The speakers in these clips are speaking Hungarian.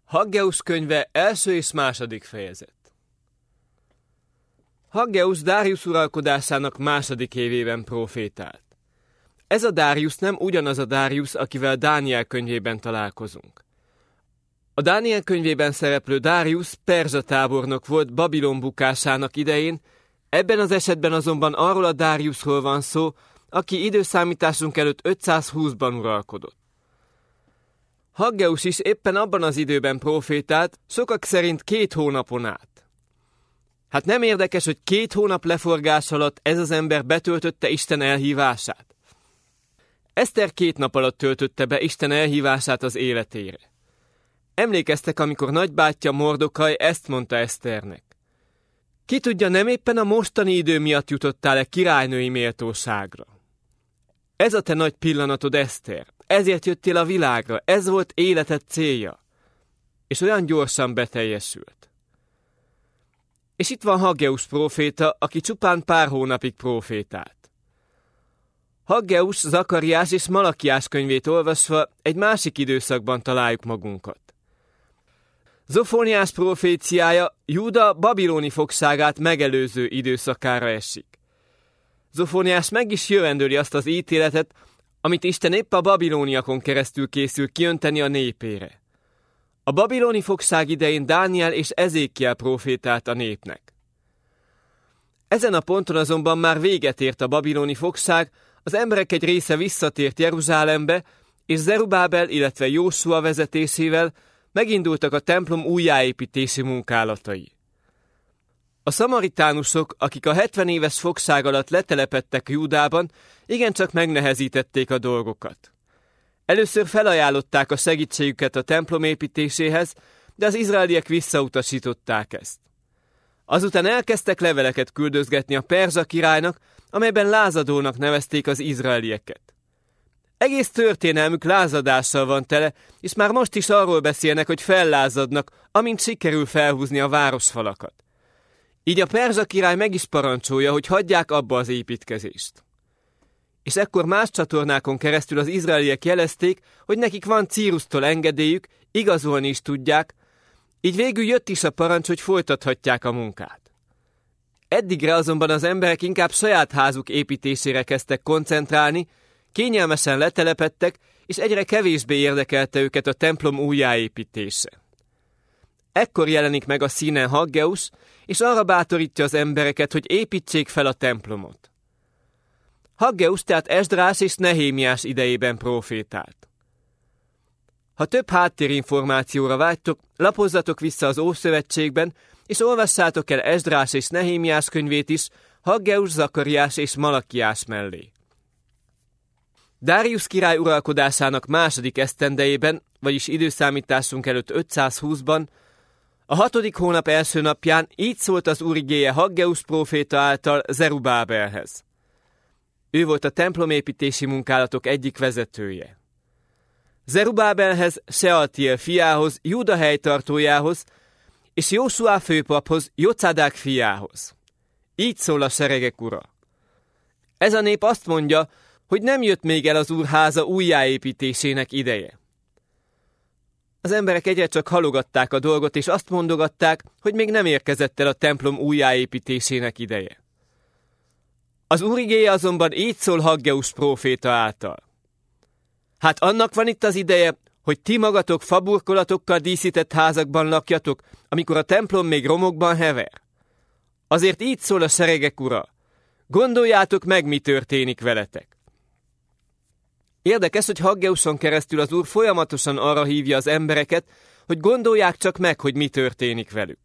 Haggeusz könyve első és második fejezet. Haggeusz Dáriusz uralkodásának második évében profétált. Ez a Dáriusz nem ugyanaz a Dáriusz, akivel Dániel könyvében találkozunk. A Dániel könyvében szereplő Dáriusz perzsa tábornok volt Babilon bukásának idején, ebben az esetben azonban arról a Dáriuszról van szó, aki időszámításunk előtt 520-ban uralkodott. Haggeusz is éppen abban az időben profétált, sokak szerint 2 hónapon át. Hát nem érdekes, hogy 2 hónap leforgás alatt ez az ember betöltötte Isten elhívását? Eszter 2 nap alatt töltötte be Isten elhívását az életére. Emlékeztek, amikor nagybátyja Mordokaj ezt mondta Eszternek. Ki tudja, nem éppen a mostani idő miatt jutottál-e királynői méltóságra? Ez a te nagy pillanatod, Eszter. Ezért jöttél a világra, ez volt életed célja. És olyan gyorsan beteljesült. És itt van Haggeusz próféta, aki csupán pár hónapig profétált. Haggeusz, Zakariás és Malakiás könyvét olvasva egy másik időszakban találjuk magunkat. Zofóniás proféciája Júda babiloni fogságát megelőző időszakára esik. Zofóniás meg is jövendőli azt az ítéletet, amit Isten épp a babilóniakon keresztül készül kiönteni a népére. A babiloni fogság idején Dániel és Ezékiel profétált a népnek. Ezen a ponton azonban már véget ért a babiloni fogság, az emberek egy része visszatért Jeruzsálembe, és Zerubábel, illetve Jósua vezetésével megindultak a templom újjáépítési munkálatai. A szamaritánusok, akik a 70 éves fogság alatt letelepedtek Júdában, igencsak megnehezítették a dolgokat. Először felajánlották a segítségüket a templom építéséhez, de az izraeliek visszautasították ezt. Azután elkezdtek leveleket küldözgetni a perzsa királynak, amelyben lázadónak nevezték az izraelieket. Egész történelmük lázadással van tele, és már most is arról beszélnek, hogy fellázadnak, amint sikerül felhúzni a városfalakat. Így a perzsa király meg is parancsolja, hogy hagyják abba az építkezést. És ekkor más csatornákon keresztül az izraeliek jelezték, hogy nekik van Círusztól engedélyük, igazolni is tudják, így végül jött is a parancs, hogy folytathatják a munkát. Eddigre azonban az emberek inkább saját házuk építésére kezdtek koncentrálni, kényelmesen letelepedtek, és egyre kevésbé érdekelte őket a templom újjáépítése. Ekkor jelenik meg a színen Haggeusz, és arra bátorítja az embereket, hogy építsék fel a templomot. Haggeusz tehát Esdrás és Nehémiás idejében profétált. Ha több háttérinformációra vágytok, lapozzatok vissza az Ószövetségben, és olvassátok el Esdrás és Nehémiás könyvét is, Haggeusz, Zakariás és Malakiás mellé. Dáriusz király uralkodásának második esztendejében, vagyis időszámításunk előtt 520-ban, a 6. hónap első napján így szólt az Úr igéje Haggeusz próféta által Zerubábelhez. Ő volt a templomépítési munkálatok egyik vezetője. Zerubábelhez, Sealtiel fiához, Júda helytartójához, és Jósuá főpaphoz, Jocadák fiához. Így szól a seregek ura. Ez a nép azt mondja, hogy nem jött még el az Úr háza újjáépítésének ideje. Az emberek egyre csak halogatták a dolgot, és azt mondogatták, hogy még nem érkezett el a templom újjáépítésének ideje. Az Úr igéje azonban így szól Haggeusz próféta által. Hát annak van itt az ideje, hogy ti magatok faburkolatokkal díszített házakban lakjatok, amikor a templom még romokban hever. Azért így szól a seregek ura. Gondoljátok meg, mi történik veletek. Érdekes, hogy Haggeuszon keresztül az Úr folyamatosan arra hívja az embereket, hogy gondolják csak meg, hogy mi történik velük.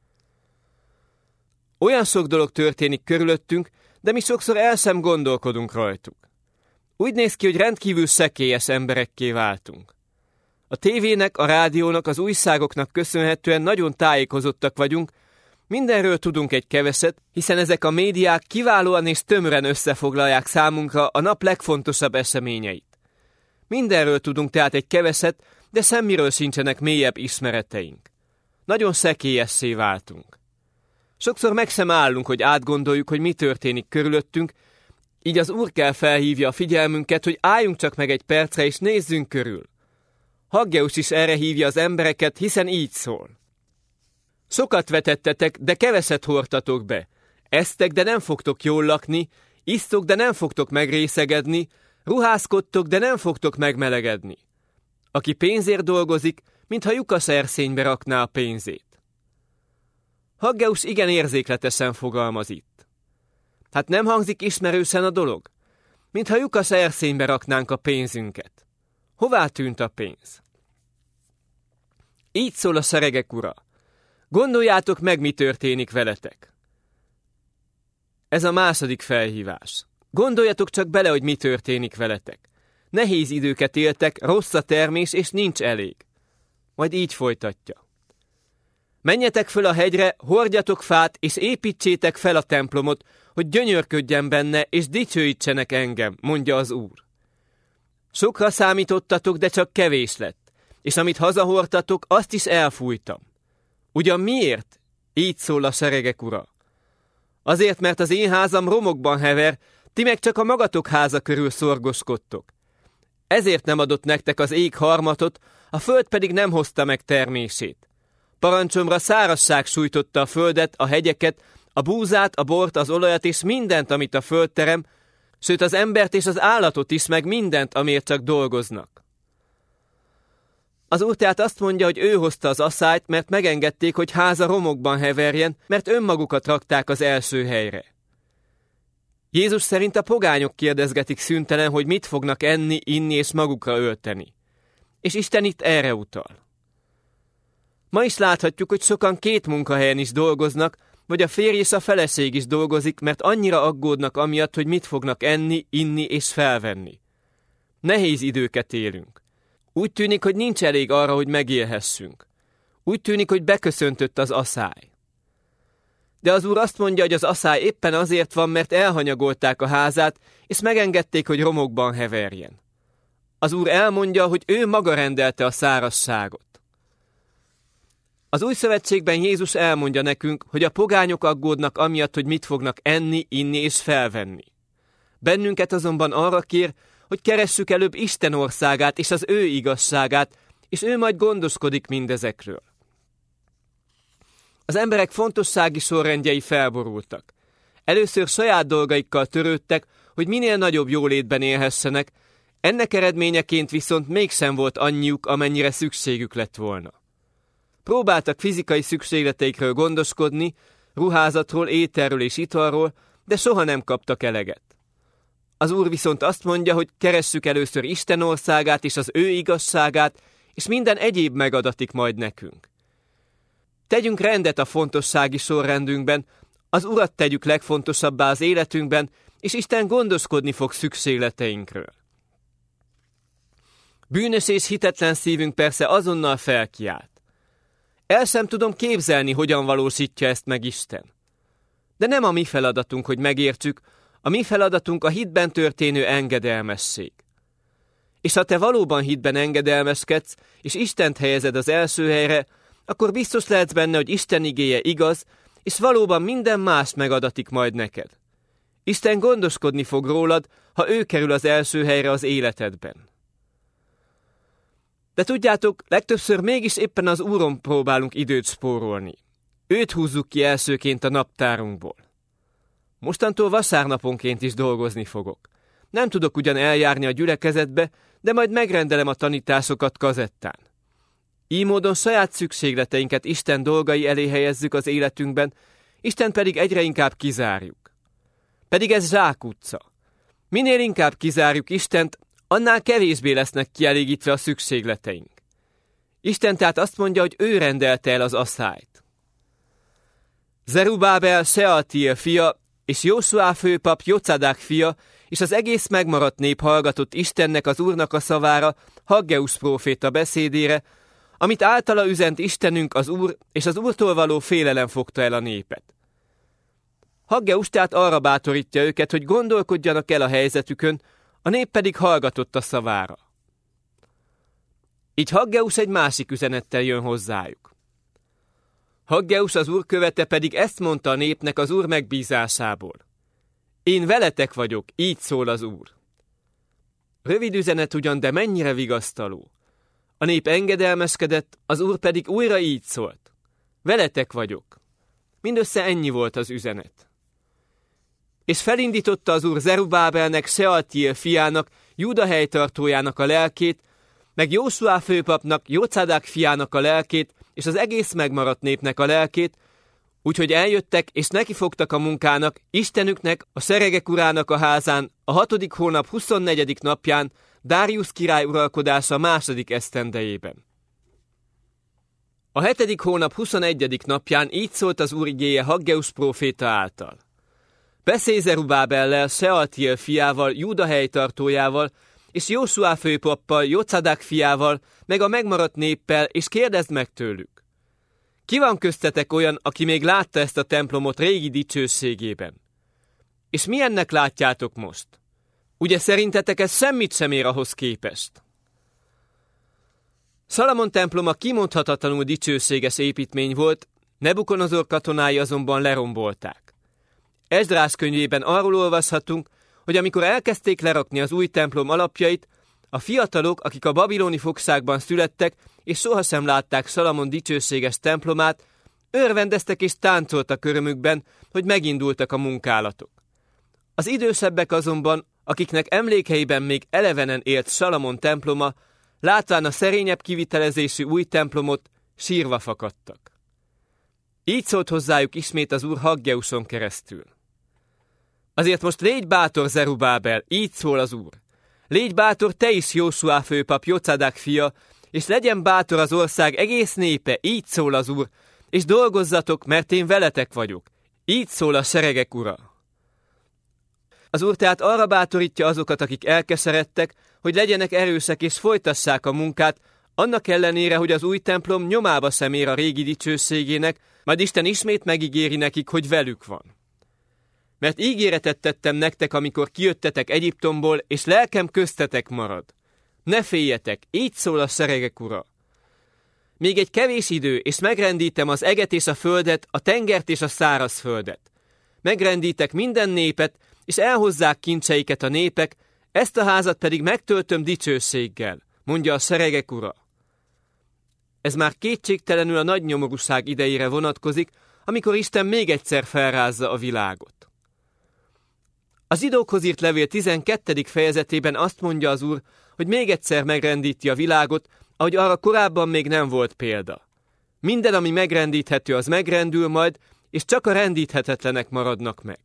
Olyan sok dolog történik körülöttünk, de mi sokszor el sem gondolkodunk rajtuk. Úgy néz ki, hogy rendkívül szekélyes emberekké váltunk. A tévének, a rádiónak, az újságoknak köszönhetően nagyon tájékozottak vagyunk, mindenről tudunk egy keveset, hiszen ezek a médiák kiválóan és tömören összefoglalják számunkra a nap legfontosabb eseményeit. Mindenről tudunk tehát egy keveset, de semmiről sincsenek mélyebb ismereteink. Nagyon szekélyessé váltunk. Sokszor meg sem állunk, hogy átgondoljuk, hogy mi történik körülöttünk, így az Úr kell felhívja a figyelmünket, hogy álljunk csak meg egy percre és nézzünk körül. Haggeusz is erre hívja az embereket, hiszen így szól. Sokat vetettetek, de keveset hordtatok be. Esztek, de nem fogtok jól lakni, isztok, de nem fogtok megrészegedni, ruházkodtok, de nem fogtok megmelegedni. Aki pénzért dolgozik, mintha lyukas erszénybe rakná a pénzét. Haggeusz igen érzékletesen fogalmaz itt. Hát nem hangzik ismerősen a dolog? Mintha lyukas erszénybe raknánk a pénzünket. Hová tűnt a pénz? Így szól a seregek ura. Gondoljátok meg, mi történik veletek. Ez a második felhívás. Gondoljatok csak bele, hogy mi történik veletek. Nehéz időket éltek, rossz a termés, és nincs elég. Majd így folytatja. Menjetek föl a hegyre, hordjatok fát, és építsétek fel a templomot, hogy gyönyörködjen benne, és dicsőítsenek engem, mondja az Úr. Sokra számítottatok, de csak kevés lett, és amit hazahordtatok, azt is elfújtam. Ugyan miért? Így szól a seregek ura. Azért, mert az én házam romokban hever, ti meg csak a magatok háza körül szorgoskodtok. Ezért nem adott nektek az ég harmatot, a föld pedig nem hozta meg termését. Parancsomra szárazság sújtotta a földet, a hegyeket, a búzát, a bort, az olajat és mindent, amit a föld terem, sőt az embert és az állatot is, meg mindent, amiért csak dolgoznak. Az Úr tehát azt mondja, hogy ő hozta az aszályt, mert megengedték, hogy háza romokban heverjen, mert önmagukat rakták az első helyre. Jézus szerint a pogányok kérdezgetik szüntelen, hogy mit fognak enni, inni és magukra ölteni. És Isten itt erre utal. Ma is láthatjuk, hogy sokan 2 munkahelyen is dolgoznak, vagy a férj és a feleség is dolgozik, mert annyira aggódnak amiatt, hogy mit fognak enni, inni és felvenni. Nehéz időket élünk. Úgy tűnik, hogy nincs elég arra, hogy megélhessünk. Úgy tűnik, hogy beköszöntött az aszály. De az Úr azt mondja, hogy az aszály éppen azért van, mert elhanyagolták a házát, és megengedték, hogy romokban heverjen. Az Úr elmondja, hogy ő maga rendelte a szárazságot. Az Új Szövetségben Jézus elmondja nekünk, hogy a pogányok aggódnak amiatt, hogy mit fognak enni, inni és felvenni. Bennünket azonban arra kér, hogy keressük előbb Isten országát és az ő igazságát, és ő majd gondoskodik mindezekről. Az emberek fontossági sorrendjei felborultak. Először saját dolgaikkal törődtek, hogy minél nagyobb jólétben élhessenek, ennek eredményeként viszont mégsem volt annyiuk, amennyire szükségük lett volna. Próbáltak fizikai szükségleteikről gondoskodni, ruházatról, ételről és italról, de soha nem kaptak eleget. Az Úr viszont azt mondja, hogy keressük először Isten országát és az ő igazságát, és minden egyéb megadatik majd nekünk. Tegyünk rendet a fontossági sorrendünkben, az Urat tegyük legfontosabbá az életünkben, és Isten gondoskodni fog szükségleteinkről. Bűnös és hitetlen szívünk persze azonnal felkiált. El sem tudom képzelni, hogyan valósítja ezt meg Isten. De nem a mi feladatunk, hogy megértsük, a mi feladatunk a hitben történő engedelmesség. És ha te valóban hitben engedelmeskedsz, és Istent helyezed az első helyre, akkor biztos lehetsz benne, hogy Isten igéje igaz, és valóban minden más megadatik majd neked. Isten gondoskodni fog rólad, ha ő kerül az első helyre az életedben. De tudjátok, legtöbbször mégis éppen az Úron próbálunk időt spórolni. Őt húzzuk ki elsőként a naptárunkból. Mostantól vasárnaponként is dolgozni fogok. Nem tudok ugyan eljárni a gyülekezetbe, de majd megrendelem a tanításokat kazettán. Így módon saját szükségleteinket Isten dolgai elé helyezzük az életünkben, Isten pedig egyre inkább kizárjuk. Pedig ez zsákutca. Minél inkább kizárjuk Istent, annál kevésbé lesznek kielégítve a szükségleteink. Isten tehát azt mondja, hogy ő rendelte el az aszályt. Zerubábel Sealtiel fia, és Jósuá főpap Jocadák fia, és az egész megmaradt nép hallgatott Istennek, az Úrnak a szavára, Haggeusz próféta beszédére, amit általa üzent Istenünk az Úr, és az Úrtól való félelem fogta el a népet. Haggeusz tehát arra bátorítja őket, hogy gondolkodjanak el a helyzetükön, a nép pedig hallgatott a szavára. Így Haggeusz egy másik üzenettel jön hozzájuk. Haggeusz az Úr követe pedig ezt mondta a népnek az Úr megbízásából. Én veletek vagyok, így szól az Úr. Rövid üzenet ugyan, de mennyire vigasztaló. A nép engedelmeskedett, az Úr pedig újra így szólt: veletek vagyok. Mindössze ennyi volt az üzenet. És felindította az Úr Zerubábelnek, Sealtiel fiának, Júda helytartójának a lelkét, meg Jósuá főpapnak, Jócádák fiának a lelkét, és az egész megmaradt népnek a lelkét, úgyhogy eljöttek és nekifogtak a munkának, Istenüknek, a seregek urának a házán, a 6. hónap 24. napján, Dáriusz király uralkodása 2. esztendejében. A 7. hónap 21. napján így szólt az Úr igéje Haggeus próféta által: beszélj Zerubábellel, Sealtiel fiával, Júda helytartójával, és Jósuá főpappal, Jócádák fiával, meg a megmaradt néppel, és kérdezd meg tőlük: ki van köztetek olyan, aki még látta ezt a templomot régi dicsőségében? És milyennek látjátok most? Ugye szerintetek ez semmit sem ér ahhoz képest? Salamon temploma kimondhatatlanul dicsőséges építmény volt, Nebukonozor katonái azonban lerombolták. Esdrás könyvében arról olvashatunk, hogy amikor elkezdték lerakni az új templom alapjait, a fiatalok, akik a babiloni fogságban születtek, és sohasem látták Salamon dicsőséges templomát, örvendeztek és táncoltak örömükben, hogy megindultak a munkálatok. Az idősebbek azonban, akiknek emlékeiben még elevenen élt Salamon temploma, látván a szerényebb kivitelezésű új templomot, sírva fakadtak. Így szólt hozzájuk ismét az Úr Haggeuson keresztül: azért most légy bátor, Zerubábel, így szól az Úr. Légy bátor te is, Jósuá főpap, Jócádák fia, és legyen bátor az ország egész népe, így szól az Úr, és dolgozzatok, mert én veletek vagyok. Így szól a seregek Ura. Az Úr tehát arra bátorítja azokat, akik elkeseredtek, hogy legyenek erősek és folytassák a munkát, annak ellenére, hogy az új templom nyomába sem ér a régi dicsőségének, majd Isten ismét megígéri nekik, hogy velük van. Mert ígéretet tettem nektek, amikor kijöttetek Egyiptomból, és lelkem köztetek marad. Ne féljetek, így szól a seregek Ura. Még egy kevés idő, és megrendítem az eget és a földet, a tengert és a szárazföldet. Megrendítek minden népet, és elhozzák kincseiket a népek, ezt a házat pedig megtöltöm dicsőséggel, mondja a seregek Ura. Ez már kétségtelenül a nagy nyomorúság idejére vonatkozik, amikor Isten még egyszer felrázza a világot. Az Zsidókhoz írt levél 12. fejezetében azt mondja az Úr, hogy még egyszer megrendíti a világot, ahogy arra korábban még nem volt példa. Minden, ami megrendíthető, az megrendül majd, és csak a rendíthetetlenek maradnak meg.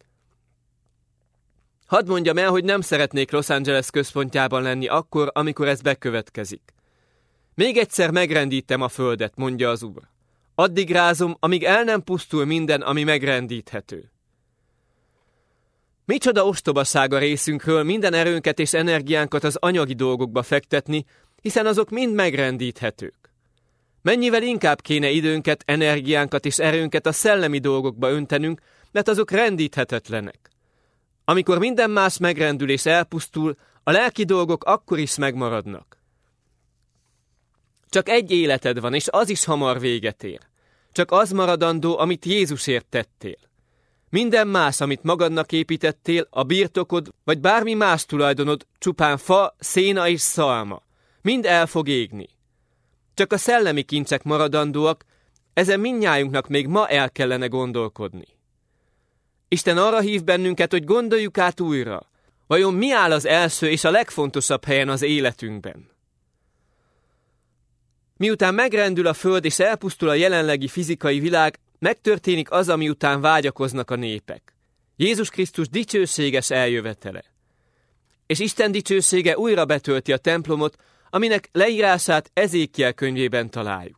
Hadd mondjam el, hogy nem szeretnék Los Angeles központjában lenni akkor, amikor ez bekövetkezik. Még egyszer megrendítem a földet, mondja az Úr. Addig rázom, amíg el nem pusztul minden, ami megrendíthető. Micsoda ostobaság a részünkről minden erőnket és energiánkat az anyagi dolgokba fektetni, hiszen azok mind megrendíthetők. Mennyivel inkább kéne időnket, energiánkat és erőnket a szellemi dolgokba öntenünk, mert azok rendíthetetlenek. Amikor minden más megrendül és elpusztul, a lelki dolgok akkor is megmaradnak. Csak egy életed van, és az is hamar véget ér. Csak az maradandó, amit Jézusért tettél. Minden más, amit magadnak építettél, a birtokod, vagy bármi más tulajdonod, csupán fa, széna és szalma. Mind el fog égni. Csak a szellemi kincsek maradandóak, ezen mindnyájunknak még ma el kellene gondolkodni. Isten arra hív bennünket, hogy gondoljuk át újra. Vajon mi áll az első és a legfontosabb helyen az életünkben? Miután megrendül a föld és elpusztul a jelenlegi fizikai világ, megtörténik az, ami után vágyakoznak a népek. Jézus Krisztus dicsőséges eljövetele. És Isten dicsősége újra betölti a templomot, aminek leírását Ezékiel könyvében találjuk.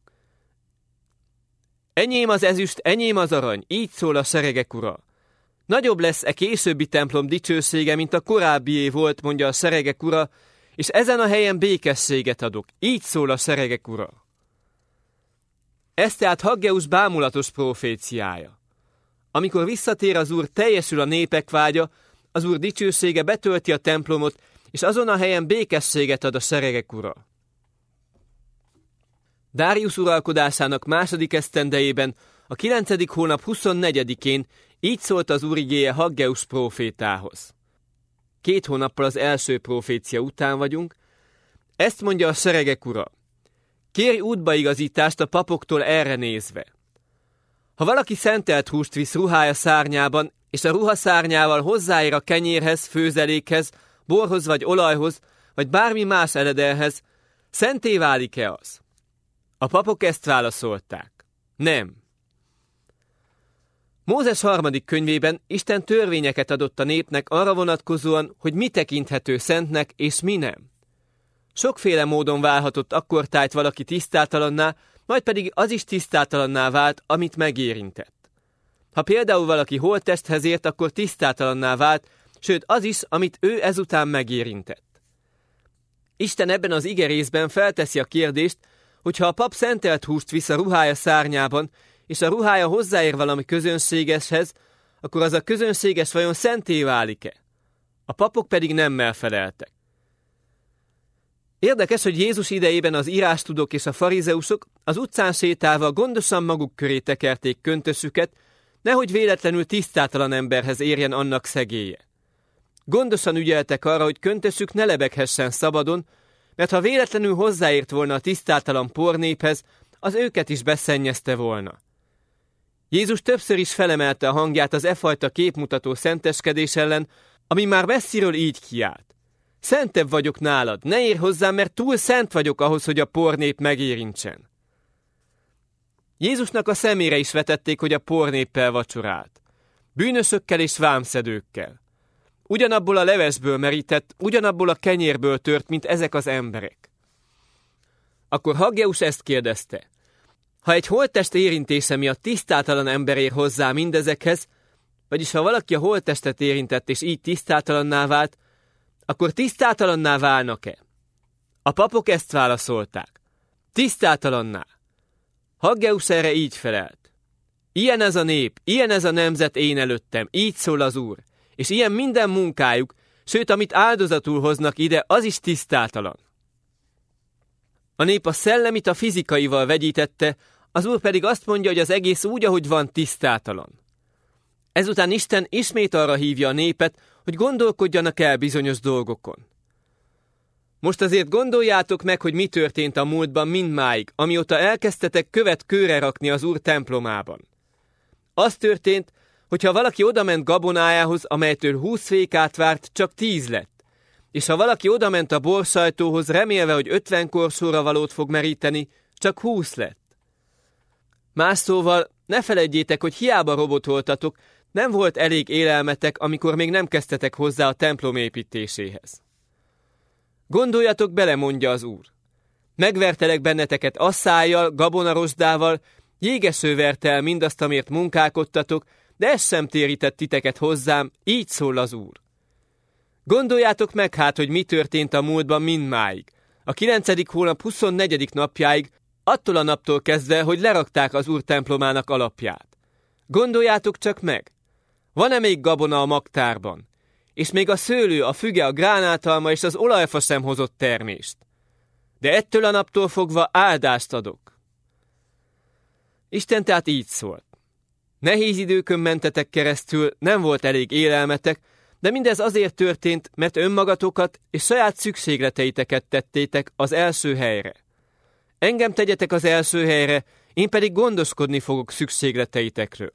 Enyém az ezüst, enyém az arany, így szól a seregek Ura. Nagyobb lesz e későbbi templom dicsősége, mint a korábbié volt, mondja a seregek Ura, és ezen a helyen békességet adok, így szól a seregek Ura. Ez tehát Haggeus bámulatos proféciája. Amikor visszatér az Úr, teljesül a népek vágya, az Úr dicsősége betölti a templomot, és azon a helyen békességet ad a seregek Ura. Dáriusz uralkodásának 2. esztendejében, a 9. hónap 24-én így szólt az Úr igéje Haggeus prófétához. 2 hónappal az első profécia után vagyunk. Ezt mondja a seregek Ura. Kérj útbaigazítást a papoktól erre nézve. Ha valaki szentelt húst visz ruhája szárnyában, és a ruha szárnyával hozzáér a kenyérhez, főzelékhez, borhoz vagy olajhoz, vagy bármi más eledelhez, szenté válik-e az? A papok ezt válaszolták. Nem. Mózes 3. könyvében Isten törvényeket adott a népnek arra vonatkozóan, hogy mi tekinthető szentnek és mi nem. Sokféle módon válhatott akkortájt valaki tisztátalanná, majd pedig az is tisztátalanná vált, amit megérintett. Ha például valaki holttesthez ért, akkor tisztátalanná vált, sőt az is, amit ő ezután megérintett. Isten ebben az igerészben felteszi a kérdést, hogy ha a pap szentelt húst visz a ruhája szárnyában, és a ruhája hozzáér valami közönségeshez, akkor az a közönséges vajon szenté válik-e? A papok pedig nemmel feleltek. Érdekes, hogy Jézus idejében az írástudók és a farizeusok az utcán sétálva gondosan maguk köré tekerték köntösüket, nehogy véletlenül tisztátalan emberhez érjen annak szegélye. Gondosan ügyeltek arra, hogy köntösük ne lebeghessen szabadon, mert ha véletlenül hozzáért volna a tisztátalan pornéphez, az őket is beszennyezte volna. Jézus többször is felemelte a hangját az fajta képmutató szenteskedés ellen, ami már messziről így kiált. Szentebb vagyok nálad, ne érj hozzám, mert túl szent vagyok ahhoz, hogy a pornép megérintsen. Jézusnak a szemére is vetették, hogy a pornéppel vacsorált. Bűnösökkel és vámszedőkkel. Ugyanabból a levesből merített, ugyanabból a kenyérből tört, mint ezek az emberek. Akkor Haggeus ezt kérdezte. Ha egy holttest érintése miatt tisztátalan ember ér hozzá mindezekhez, vagyis ha valaki a holttestet érintett és így tisztátalanná vált, akkor tisztátalanná válnak-e? A papok ezt válaszolták. Tisztátalanná. Haggeus erre így felelt. Ilyen ez a nép, ilyen ez a nemzet én előttem, így szól az Úr, és ilyen minden munkájuk, sőt, amit áldozatul hoznak ide, az is tisztátalan. A nép a szellemit a fizikaival vegyítette, az Úr pedig azt mondja, hogy az egész úgy, ahogy van, tisztátalan. Ezután Isten ismét arra hívja a népet, hogy gondolkodjanak el bizonyos dolgokon. Most azért gondoljátok meg, hogy mi történt a múltban mindmáig, amióta elkezdtetek követ kőre rakni az Úr templomában. Az történt, hogyha valaki odament gabonájához, amelytől 20 fékát várt, csak 10 lett. És ha valaki odament a borsajtóhoz, remélve, hogy 50 korsóra valót fog meríteni, csak 20 lett. Más szóval, ne feledjétek, hogy hiába robotoltatok, nem volt elég élelmetek, amikor még nem kezdtetek hozzá a templom építéséhez. Gondoljatok bele, mondja az Úr. Megvertelek benneteket asszályjal, gabonarosdával, jégeső verte el mindazt, amért munkálkodtatok, de ez sem térített titeket hozzám, így szól az Úr. Gondoljátok meg hát, hogy mi történt a múltban mindmáig, a 9. hónap 24. napjáig, attól a naptól kezdve, hogy lerakták az Úr templomának alapját. Gondoljátok csak meg! Van-e még gabona a magtárban? És még a szőlő, a füge, a gránátalma és az olajfa sem hozott termést. De ettől a naptól fogva áldást adok. Isten tehát így szólt. Nehéz időkön mentetek keresztül, nem volt elég élelmetek, de mindez azért történt, mert önmagatokat és saját szükségleteiteket tettétek az első helyre. Engem tegyetek az első helyre, én pedig gondoskodni fogok szükségleteitekről.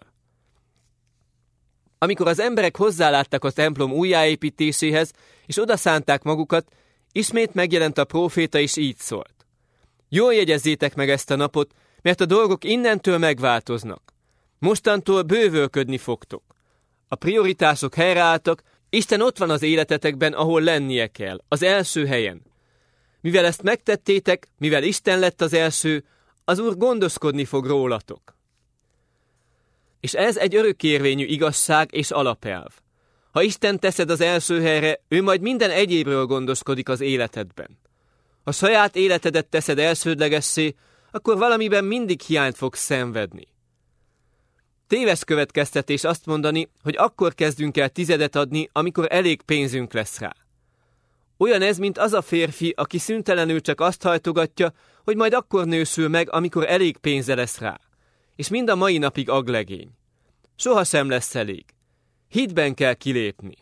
Amikor az emberek hozzáláttak a templom újjáépítéséhez, és odaszánták magukat, ismét megjelent a próféta, és így szólt. Jól jegyezzétek meg ezt a napot, mert a dolgok innentől megváltoznak. Mostantól bővölködni fogtok. A prioritások helyreálltak, Isten ott van az életetekben, ahol lennie kell, az első helyen. Mivel ezt megtettétek, mivel Isten lett az első, az Úr gondoskodni fog rólatok. És ez egy örökérvényű igazság és alapelv. Ha Isten teszed az első helyre, ő majd minden egyébről gondoskodik az életedben. Ha saját életedet teszed elsődlegessé, akkor valamiben mindig hiányt fogsz szenvedni. Téves következtetés azt mondani, hogy akkor kezdünk el tizedet adni, amikor elég pénzünk lesz rá. Olyan ez, mint az a férfi, aki szüntelenül csak azt hajtogatja, hogy majd akkor nősül meg, amikor elég pénze lesz rá. És mind a mai napig aglegény. Soha sem lesz elég. Hitben kell kilépni.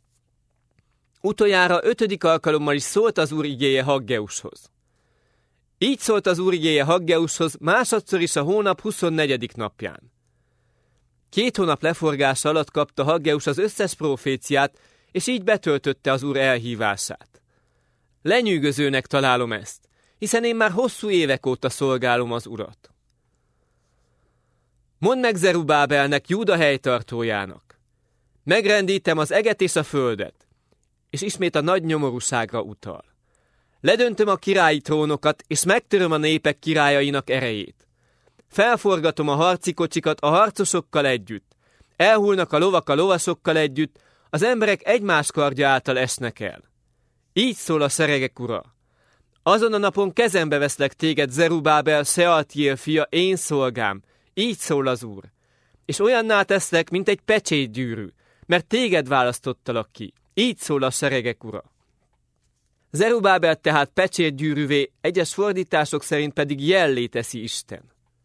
Utoljára 5. alkalommal is szólt az Úr igéje Haggeushoz. Így szólt az Úr igéje Haggeushoz másodszor is a hónap 24. napján. 2 hónap leforgása alatt kapta Haggeus az összes proféciát, és így betöltötte az Úr elhívását. Lenyűgözőnek találom ezt, hiszen én már hosszú évek óta szolgálom az Urat. Mondd meg Zerubábelnek, Júda helytartójának: megrendítem az eget és a földet, és ismét a nagy nyomorúságra utal. Ledöntöm a királyi trónokat, és megtöröm a népek királyainak erejét. Felforgatom a harci kocsikat a harcosokkal együtt. Elhullnak a lovak a lovasokkal együtt, az emberek egymás kardja által esnek el. Így szól a seregek Ura: azon a napon kezembe veszlek téged, Zerubábel, Sealtiel fia, én szolgám. Így szól az Úr. És olyanná teszlek, mint egy pecsétgyűrű, mert téged választottalak ki. Így szól a seregek Ura. Zerubábel tehát pecsétgyűrűvé, egyes fordítások szerint pedig jellé teszi Isten.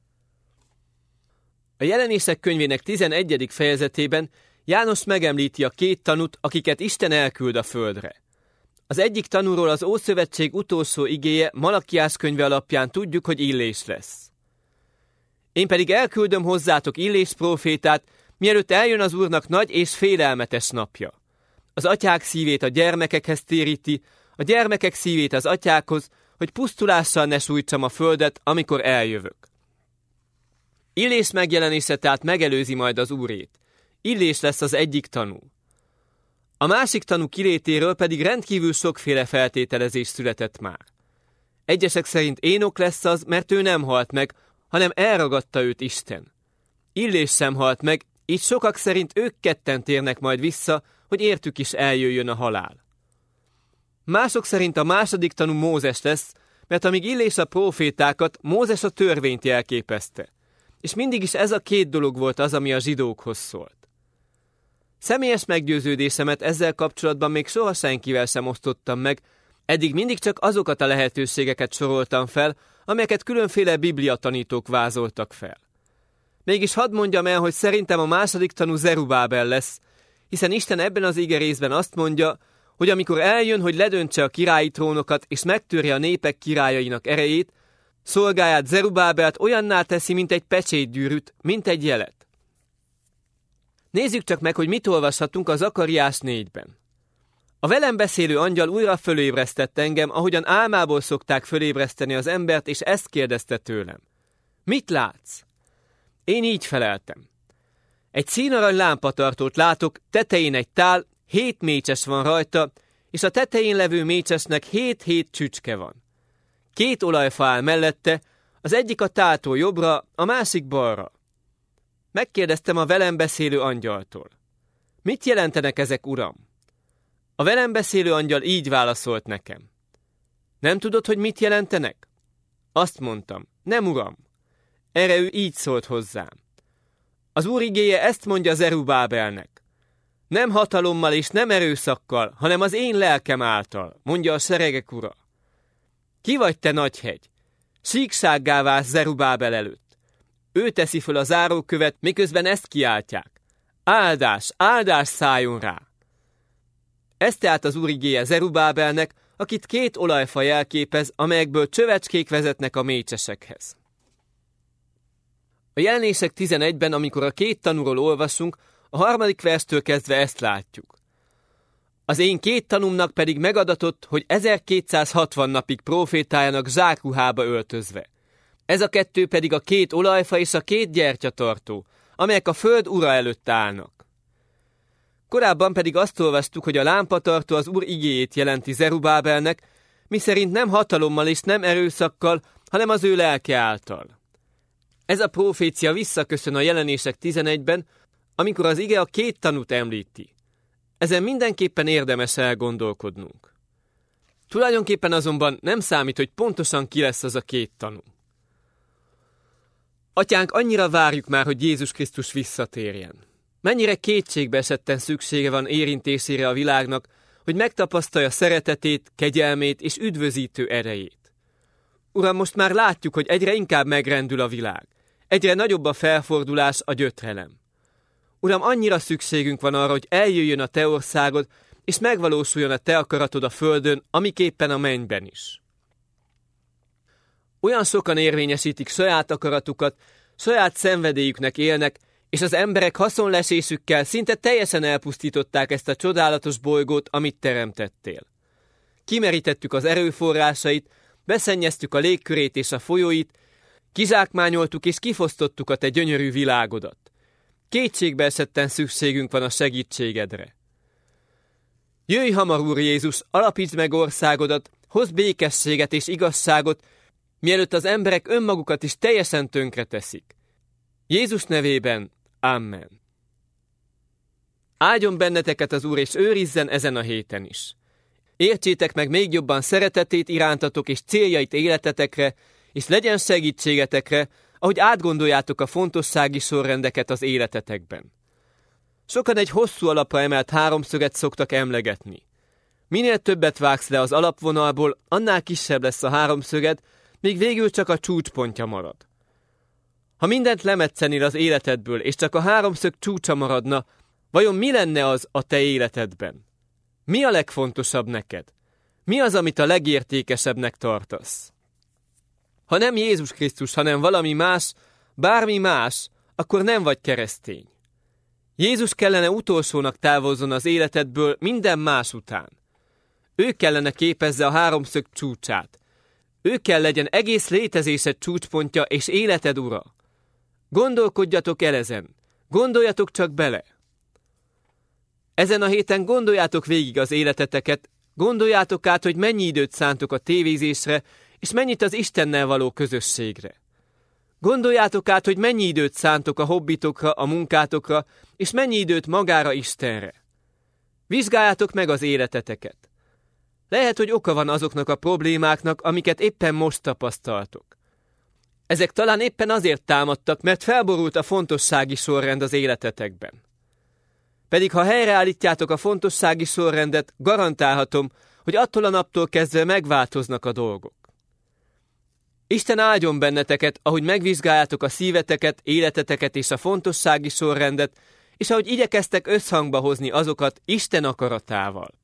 A Jelenések könyvének 11. fejezetében János megemlíti a 2 tanút, akiket Isten elküld a földre. Az egyik tanúról az Ószövetség utolsó igéje, Malakiás könyve alapján tudjuk, hogy Illés lesz. Én pedig elküldöm hozzátok Illés prófétát, mielőtt eljön az Úrnak nagy és félelmetes napja. Az atyák szívét a gyermekekhez téríti, a gyermekek szívét az atyákhoz, hogy pusztulással ne sújtsam a földet, amikor eljövök. Illés megjelenése tehát megelőzi majd az Úrét. Illés lesz az egyik tanú. A másik tanú kilétéről pedig rendkívül sokféle feltételezés született már. Egyesek szerint Énok lesz az, mert ő nem halt meg, hanem elragadta őt Isten. Illés sem halt meg, így sokak szerint ők ketten térnek majd vissza, hogy értük is eljöjjön a halál. Mások szerint a második tanú Mózes lesz, mert amíg Illés a prófétákat, Mózes a törvényt jelképezte. És mindig is ez a 2 dolog volt az, ami a zsidókhoz szólt. Személyes meggyőződésemet ezzel kapcsolatban még soha senkivel sem osztottam meg, eddig mindig csak azokat a lehetőségeket soroltam fel, amelyeket különféle bibliatanítók vázoltak fel. Mégis hadd mondjam el, hogy szerintem a második tanú Zerubábel lesz, hiszen Isten ebben az igerészben azt mondja, hogy amikor eljön, hogy ledöntse a királyi trónokat és megtörje a népek királyainak erejét, szolgáját Zerubábelt olyanná teszi, mint egy pecsétgyűrűt, mint egy jelet. Nézzük csak meg, hogy mit olvashatunk a Zakariás 4-ben. A velem beszélő angyal újra fölébresztett engem, ahogyan álmából szokták fölébreszteni az embert, és ezt kérdezte tőlem: mit látsz? Én így feleltem: egy színarany lámpatartót látok, tetején egy tál, 7 mécses van rajta, és a tetején levő mécsesnek 7 csücske van. 2 olajfa áll mellette, az egyik a táltól jobbra, a másik balra. Megkérdeztem a velem beszélő angyaltól: mit jelentenek ezek, uram? A velem beszélő angyal így válaszolt nekem: nem tudod, hogy mit jelentenek? Azt mondtam: nem, uram. Erre ő így szólt hozzám: az Úr igéje ezt mondja Zerubábelnek: nem hatalommal és nem erőszakkal, hanem az én lelkem által, mondja a seregek Ura. Ki vagy te, nagy hegy? Síksággá válsz Zerubábel előtt. Ő teszi föl a zárókövet, miközben ezt kiáltják: áldás, áldás szálljon rá! Ez tehát az Úr igéje Zerubábelnek, akit 2 olajfa jelképez, amelyekből csövecskék vezetnek a mécsesekhez. A Jelenések 11-ben, amikor a 2 tanúról olvasunk, a 3. verstől kezdve ezt látjuk: az én 2 tanúmnak pedig megadatott, hogy 1260 napig profétáljanak zsákruhába öltözve. Ez a 2 pedig a 2 olajfa és a 2 gyertyatartó, amelyek a föld ura előtt állnak. Korábban pedig azt olvastuk, hogy a lámpatartó az Úr igéjét jelenti Zerubábelnek, miszerint nem hatalommal és nem erőszakkal, hanem az ő lelke által. Ez a profécia visszaköszön a Jelenések 11-ben, amikor az ige a 2 tanút említi. Ezen mindenképpen érdemes elgondolkodnunk. Tulajdonképpen azonban nem számít, hogy pontosan ki lesz az a 2 tanú. Atyánk, annyira várjuk már, hogy Jézus Krisztus visszatérjen. Mennyire kétségbe esetten szüksége van érintésére a világnak, hogy megtapasztalja szeretetét, kegyelmét és üdvözítő erejét. Uram, most már látjuk, hogy egyre inkább megrendül a világ. Egyre nagyobb a felfordulás, a gyötrelem. Uram, annyira szükségünk van arra, hogy eljöjjön a te országod, és megvalósuljon a te akaratod a földön, amiképpen a mennyben is. Olyan sokan érvényesítik saját akaratukat, saját szenvedélyüknek élnek, és az emberek haszonlesésükkel szinte teljesen elpusztították ezt a csodálatos bolygót, amit teremtettél. Kimerítettük az erőforrásait, beszennyeztük a légkörét és a folyóit, kizsákmányoltuk és kifosztottuk a te gyönyörű világodat. Kétségbe esetten szükségünk van a segítségedre. Jöjj hamar, Úr Jézus, alapítsd meg országodat, hozz békességet és igazságot, mielőtt az emberek önmagukat is teljesen tönkreteszik. Jézus nevében, Amen. Áldjon benneteket az Úr, és őrizzen ezen a héten is. Értsétek meg még jobban szeretetét irántatok és céljait életetekre, és legyen segítségetekre, ahogy átgondoljátok a fontossági sorrendeket az életetekben. Sokan egy hosszú alapra emelt háromszöget szoktak emlegetni. Minél többet vágsz le az alapvonalból, annál kisebb lesz a háromszöged, míg végül csak a csúcspontja marad. Ha mindent lemetszenél az életedből, és csak a háromszög csúcsa maradna, vajon mi lenne az a te életedben? Mi a legfontosabb neked? Mi az, amit a legértékesebbnek tartasz? Ha nem Jézus Krisztus, hanem valami más, bármi más, akkor nem vagy keresztény. Jézus kellene utolsónak távozzon az életedből minden más után. Ő kellene képezze a háromszög csúcsát. Ő kell legyen egész létezésed csúcspontja és életed ura. Gondolkodjatok el ezen. Gondoljatok csak bele. Ezen a héten gondoljátok végig az életeteket, gondoljátok át, hogy mennyi időt szántok a tévézésre, és mennyit az Istennel való közösségre. Gondoljátok át, hogy mennyi időt szántok a hobbitokra, a munkátokra, és mennyi időt magára Istenre. Vizsgáljátok meg az életeteket. Lehet, hogy oka van azoknak a problémáknak, amiket éppen most tapasztaltok. Ezek talán éppen azért támadtak, mert felborult a fontossági sorrend az életetekben. Pedig ha helyreállítjátok a fontossági sorrendet, garantálhatom, hogy attól a naptól kezdve megváltoznak a dolgok. Isten áldjon benneteket, ahogy megvizsgáljátok a szíveteket, életeteket és a fontossági sorrendet, és ahogy igyekeztek összhangba hozni azokat Isten akaratával.